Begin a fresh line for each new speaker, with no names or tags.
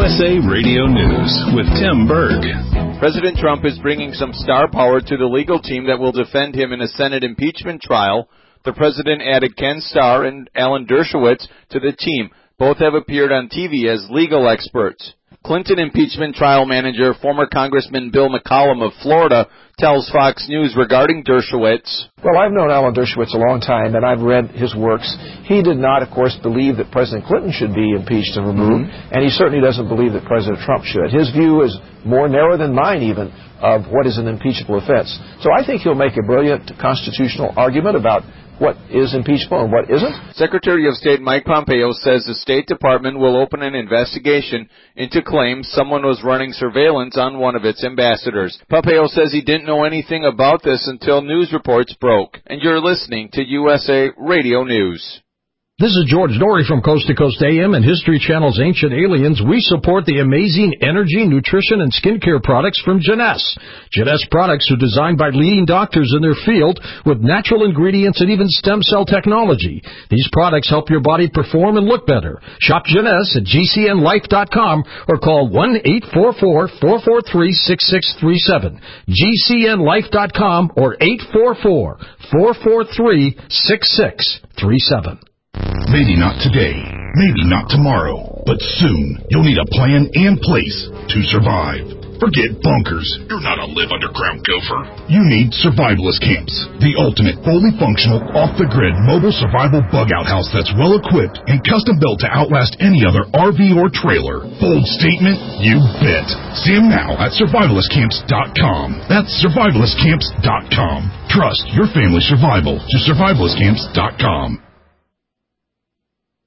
USA Radio News with Tim Berg.
President Trump is bringing some star power to the legal team that will defend him in a Senate impeachment trial. The president added Ken Starr and Alan Dershowitz to the team. Both have appeared on TV as legal experts. Clinton impeachment trial manager, former Congressman Bill McCollum of Florida, tells Fox News regarding Dershowitz.
Well, I've known Alan Dershowitz a long time, and I've read his works. He did not, of course, believe that President Clinton should be impeached and removed, and he certainly doesn't believe that President Trump should. His view is more narrow than mine, even, of what is an impeachable offense. So I think he'll make a brilliant constitutional argument about what is impeachable and what isn't.
Secretary of State Mike Pompeo says the State Department will open an investigation into claims someone was running surveillance on one of its ambassadors. Pompeo says he didn't know anything about this until news reports broke. And you're listening to USA Radio News.
This is George Norrie from Coast to Coast AM and History Channel's Ancient Aliens. We support the amazing energy, nutrition, and skincare products from Jeunesse. Jeunesse products are designed by leading doctors in their field with natural ingredients and even stem cell technology. These products help your body perform and look better. Shop Jeunesse at GCNlife.com or call 1-844-443-6637. GCNlife.com or 844-443-6637.
Maybe not today, maybe not tomorrow, but soon you'll need a plan and place to survive. Forget bunkers. You're not a live-underground gopher. You need Survivalist Camps, the ultimate fully functional, off-the-grid mobile survival bug-out house that's well-equipped and custom-built to outlast any other RV or trailer. Bold statement? You bet. See them now at survivalistcamps.com. That's survivalistcamps.com. Trust your family's survival to survivalistcamps.com.